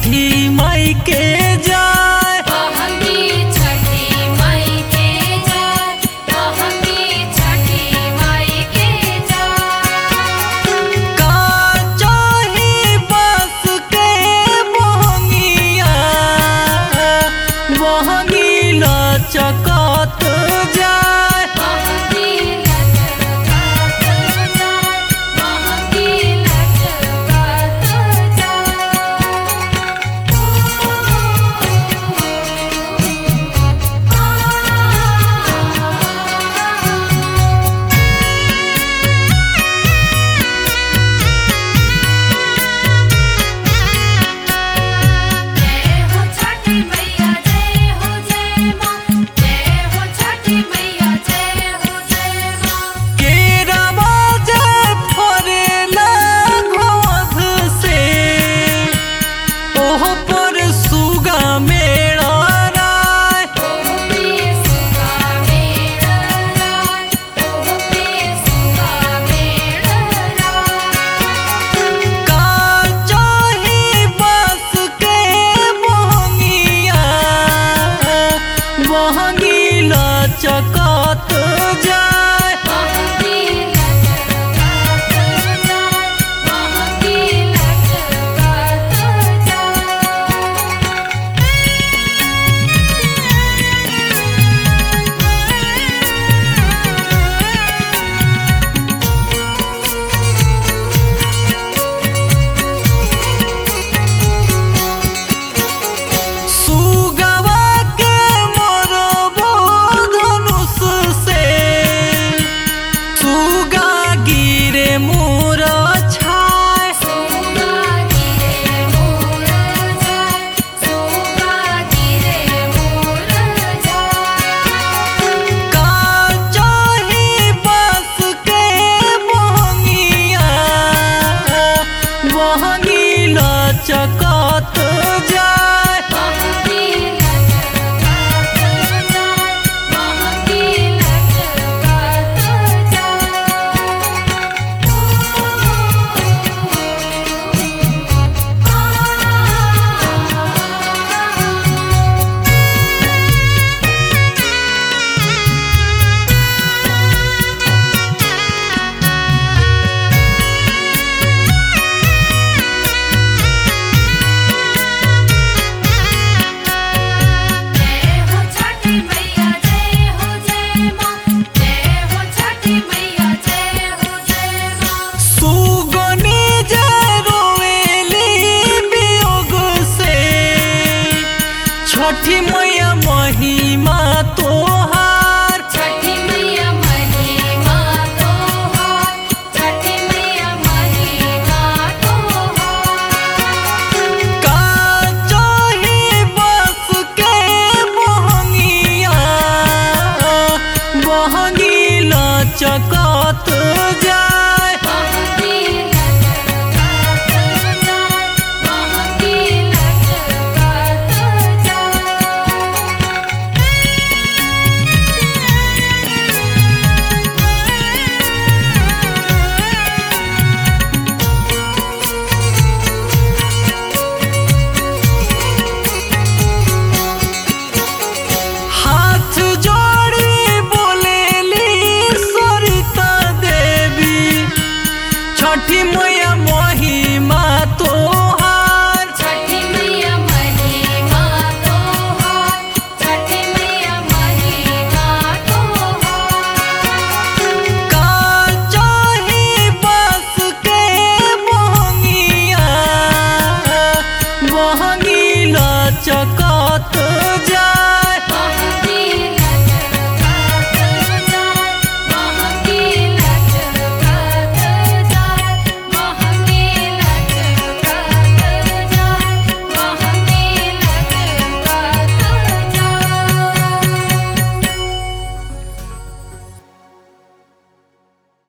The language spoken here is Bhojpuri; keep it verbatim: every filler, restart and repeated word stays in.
छठी माई के जाय बहंगी छठी माई के जाय बहंगी छठी माई के जाय का चाही बस के बहंगिया बहंगी लचकत जाय बहंगी लचकत जाय बहंगी लचकत जय हो छठी मैया जय हो जय मां जय हो छठी मैया जय हो जय मां केरवा जय फरेला घोध से ओह पर सुगा मेरा राय ओह पे सुगा मेरा राय ओह पे सुगा मेरा राय का चाही बस के बहंगिया बहंगी लचकत जाय बहंगी लचकत जाय बहंगी लचकत सुगवा के मोरबो धनुष से सुगा गिरे मोर छाय सुगा गिरे मोर जाय सुगा गिरे मोर जाय का चाही बस के बहंगिया बहंगी लचकत जाय बहंगी लचकत जाय बहंगी लचकत जाय जय हो छठी मैया जय हो जय मां जय हो छठी मैया जय हो जय मां सुगनी जय रोवेली वियोग से छठी